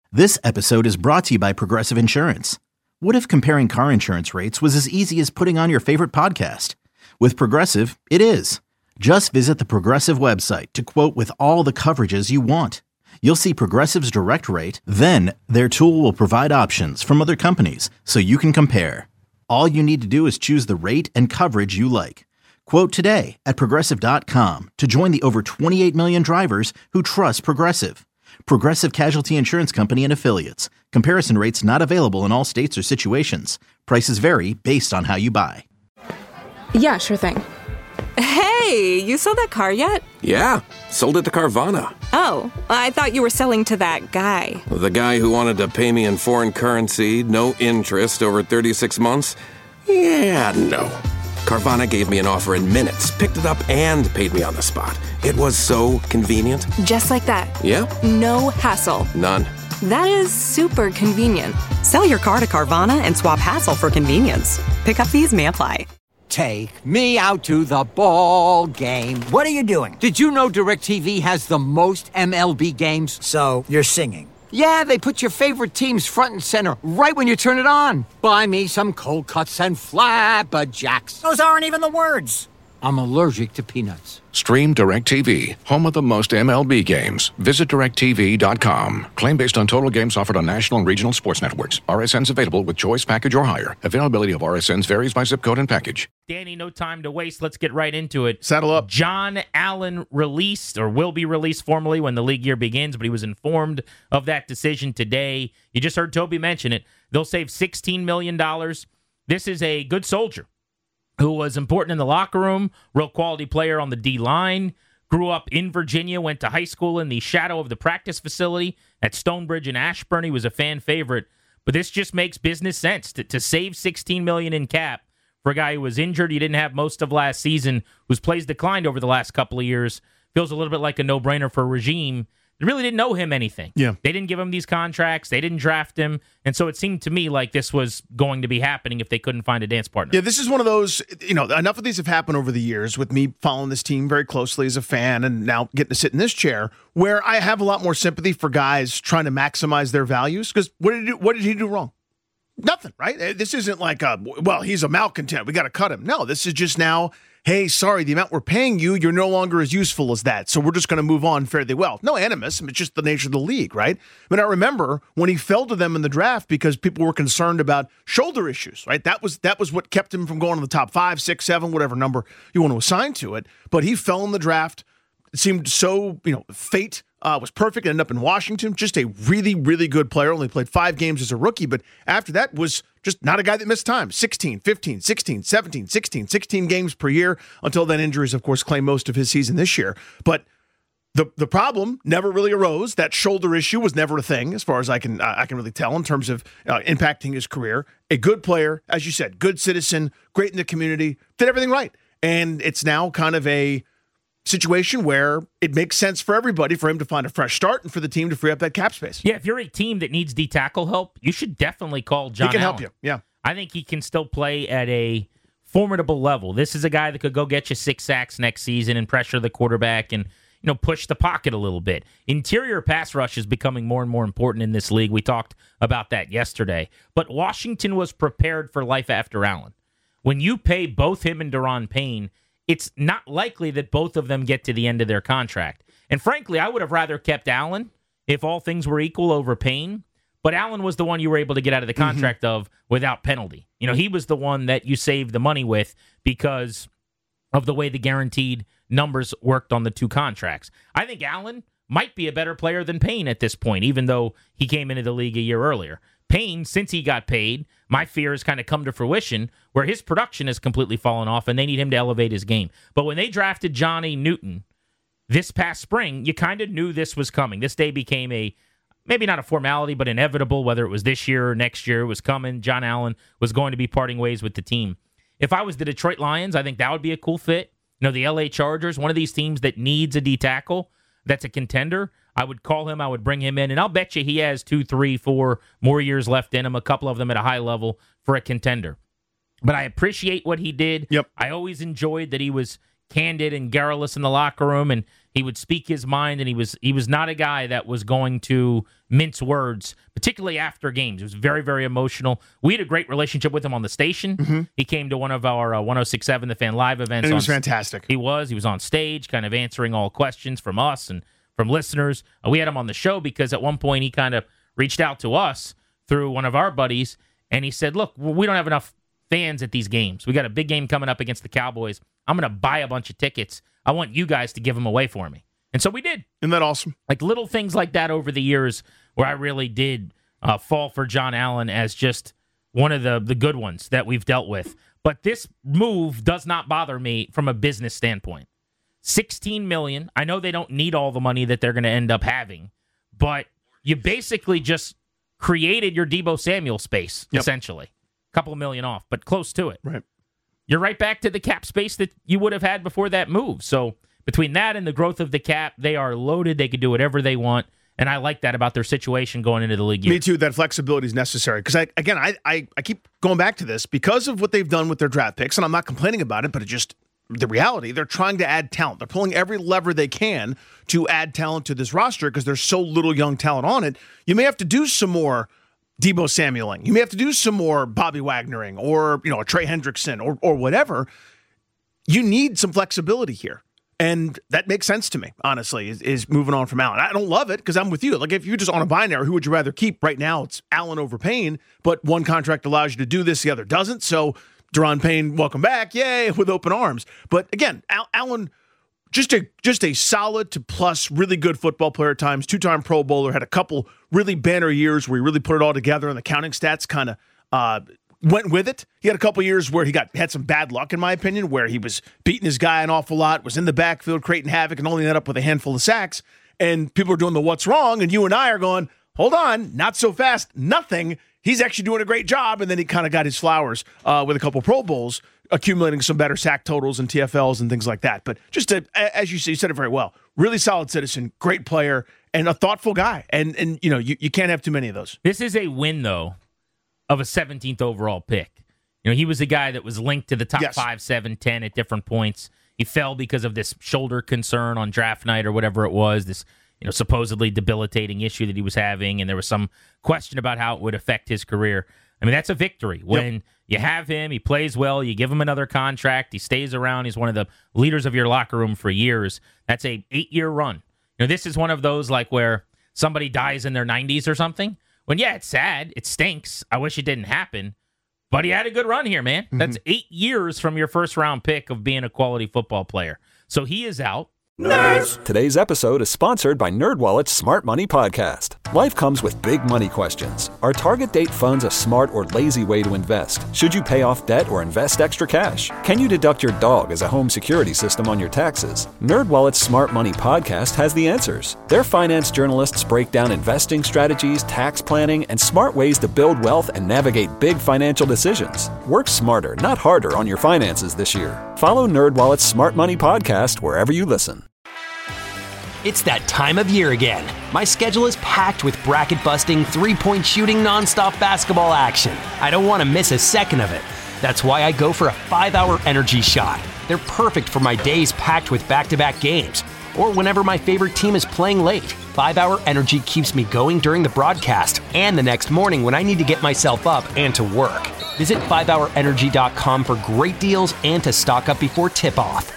This episode is brought to you by Progressive Insurance. What if comparing car insurance rates was as easy as putting on your favorite podcast? With Progressive, it is. Just visit the Progressive website to quote with all the coverages you want. You'll see Progressive's direct rate, then their tool will provide options from other companies so you can compare. All you need to do is choose the rate and coverage you like. Quote today at Progressive.com to join the over 28 million drivers who trust Progressive. Progressive Casualty Insurance Company and Affiliates. Comparison rates not available in all states or situations. Prices vary based on how you buy. Yeah, sure thing. Hey, you sold that car yet? Yeah, sold it to Carvana. Oh, I thought you were selling to that guy. The guy who wanted to pay me in foreign currency, no interest, over 36 months? Yeah, no. Carvana gave me an offer in minutes, picked it up, and paid me on the spot. It was so convenient. Just like that. Yeah? No hassle. None. That is super convenient. Sell your car to Carvana and swap hassle for convenience. Pickup fees may apply. Take me out to the ball game. What are you doing? Did you know DirecTV has the most MLB games? So, you're singing. Yeah, they put your favorite teams front and center right when you turn it on. Buy me some cold cuts and flapjacks. Those aren't even the words. I'm allergic to peanuts. Stream DirecTV, home of the most MLB games. Visit DirecTV.com. Claim based on total games offered on national and regional sports networks. RSNs available with choice package or higher. Availability of RSNs varies by zip code and package. Danny, no time to waste. Let's get right into it. Saddle up. John Allen released, or will be released formally when the league year begins, but he was informed of that decision today. You just heard Toby mention it. They'll save $16 million. This is a good soldier who was important in the locker room, real quality player on the D-line, grew up in Virginia, went to high school in the shadow of the practice facility at Stonebridge and Ashburn. He was a fan favorite. But this just makes business sense to save $16 million in cap for a guy who was injured. He didn't have most of last season, whose plays declined over the last couple of years. Feels a little bit like a no-brainer for a regime. They really didn't know him anything. Yeah. They didn't give him these contracts. They didn't draft him. And so it seemed to me like this was going to be happening if they couldn't find a dance partner. Yeah, this is one of those, enough of these have happened over the years with me following this team very closely as a fan and now getting to sit in this chair where I have a lot more sympathy for guys trying to maximize their values. Because what did he do wrong? Nothing, right? This isn't like, he's a malcontent. We got to cut him. No, this is just now, hey, sorry, the amount we're paying you, you're no longer as useful as that. So we're just going to move on fairly well. No animus. It's just the nature of the league, right? I mean, I remember when he fell to them in the draft because people were concerned about shoulder issues, right? That was what kept him from going to the top 5, 6, 7, whatever number you want to assign to it. But he fell in the draft. It seemed so, fate was perfect. Ended up in Washington. Just a really, really good player. Only played 5 games as a rookie. But after that was just not a guy that missed time. 16, 15, 16, 17, 16, 16 games per year. Until then, injuries, of course, claimed most of his season this year. But the problem never really arose. That shoulder issue was never a thing, as far as I can really tell, in terms of impacting his career. A good player, as you said, good citizen, great in the community, did everything right. And it's now kind of a situation where it makes sense for everybody for him to find a fresh start and for the team to free up that cap space. Yeah, if you're a team that needs D-tackle help, you should definitely call John Allen. He can help you, yeah. I think he can still play at a formidable level. This is a guy that could go get you 6 sacks next season and pressure the quarterback and push the pocket a little bit. Interior pass rush is becoming more and more important in this league. We talked about that yesterday. But Washington was prepared for life after Allen. When you pay both him and Daron Payne, it's not likely that both of them get to the end of their contract. And frankly, I would have rather kept Allen if all things were equal over Payne. But Allen was the one you were able to get out of the contract of without penalty. He was the one that you saved the money with because of the way the guaranteed numbers worked on the 2 contracts. I think Allen might be a better player than Payne at this point, even though he came into the league a year earlier. Payne, since he got paid, my fear has kind of come to fruition where his production has completely fallen off and they need him to elevate his game. But when they drafted Johnny Newton this past spring, you kind of knew this was coming. This day became maybe not a formality, but inevitable, whether it was this year or next year, it was coming. John Allen was going to be parting ways with the team. If I was the Detroit Lions, I think that would be a cool fit. The LA Chargers, one of these teams that needs a D-tackle, that's a contender. I would call him, I would bring him in, and I'll bet you he has 2, 3, 4 more years left in him, a couple of them at a high level for a contender. But I appreciate what he did. Yep. I always enjoyed that he was candid and garrulous in the locker room, and He would speak his mind, and he was not a guy that was going to mince words, particularly after games. He was very, very emotional. We had a great relationship with him on the station. Mm-hmm. He came to one of our 106.7 The Fan Live events. And it was fantastic. He was on stage, kind of answering all questions from us and from listeners. We had him on the show because at one point he kind of reached out to us through one of our buddies, and he said, look, we don't have enough fans at these games. We got a big game coming up against the Cowboys. I'm going to buy a bunch of tickets. I want you guys to give them away for me. And so we did. Isn't that awesome? Like little things like that over the years where I really did fall for John Allen as just one of the good ones that we've dealt with. But this move does not bother me from a business standpoint. $16 million. I know they don't need all the money that they're going to end up having, but you basically just created your Deebo Samuel space, essentially. A couple of million off, but close to it. Right. You're right back to the cap space that you would have had before that move. So between that and the growth of the cap, they are loaded. They can do whatever they want. And I like that about their situation going into the league year. Me too. That flexibility is necessary. Because, I keep going back to this because of what they've done with their draft picks, and I'm not complaining about it, but it's just the reality. They're trying to add talent. They're pulling every lever they can to add talent to this roster because there's so little young talent on it. You may have to do some more Deebo Samueling. You may have to do some more Bobby Wagnering or, a Trey Hendrickson or whatever. You need some flexibility here. And that makes sense to me, honestly, is moving on from Allen. I don't love it because I'm with you. Like, if you're just on a binary, who would you rather keep? Right now, it's Allen over Payne, but one contract allows you to do this, the other doesn't. So, Daron Payne, welcome back. Yay, with open arms. But again, Allen, just a solid to plus really good football player at times, two-time Pro Bowler, had a couple really banner years where he really put it all together and the counting stats kind of went with it. He had a couple years where he had some bad luck, in my opinion, where he was beating his guy an awful lot, was in the backfield creating havoc, and only ended up with a handful of sacks. And people are doing the what's wrong, and you and I are going, hold on, not so fast, nothing. He's actually doing a great job, and then he kind of got his flowers with a couple Pro Bowls, accumulating some better sack totals and TFLs and things like that. But just as you said it very well, really solid citizen, great player, and a thoughtful guy. And you can't have too many of those. This is a win, though, of a 17th overall pick. He was a guy that was linked to the top 5, 7, 10 at different points. He fell because of this shoulder concern on draft night or whatever it was, this supposedly debilitating issue that he was having, and there was some question about how it would affect his career. I mean, that's a victory. When you have him, he plays well, you give him another contract, he stays around, he's one of the leaders of your locker room for years. That's a 8-year run. This is one of those like where somebody dies in their 90s or something. When, it's sad, it stinks, I wish it didn't happen, but he had a good run here, man. Mm-hmm. That's 8 years from your first-round pick of being a quality football player. So he is out. Nerds! Today's episode is sponsored by NerdWallet's Smart Money Podcast. Life comes with big money questions. Are target date funds a smart or lazy way to invest? Should you pay off debt or invest extra cash? Can you deduct your dog as a home security system on your taxes? NerdWallet's Smart Money Podcast has the answers. Their finance journalists break down investing strategies, tax planning, and smart ways to build wealth and navigate big financial decisions. Work smarter, not harder on your finances this year. Follow NerdWallet's Smart Money Podcast wherever you listen. It's that time of year again. My schedule is packed with bracket-busting, three-point shooting, nonstop basketball action. I don't want to miss a second of it. That's why I go for a 5-hour energy shot. They're perfect for my days packed with back-to-back games, or whenever my favorite team is playing late. 5-hour energy keeps me going during the broadcast and the next morning when I need to get myself up and to work. Visit 5hourenergy.com for great deals and to stock up before tip-off.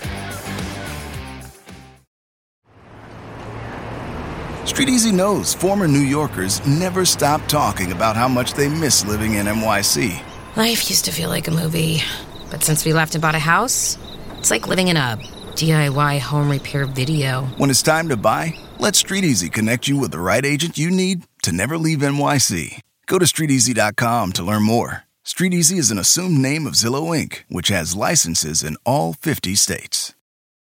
StreetEasy knows former New Yorkers never stop talking about how much they miss living in NYC. Life used to feel like a movie, but since we left and bought a house, it's like living in a DIY home repair video. When it's time to buy, let StreetEasy connect you with the right agent you need to never leave NYC. Go to StreetEasy.com to learn more. StreetEasy is an assumed name of Zillow Inc., which has licenses in all 50 states.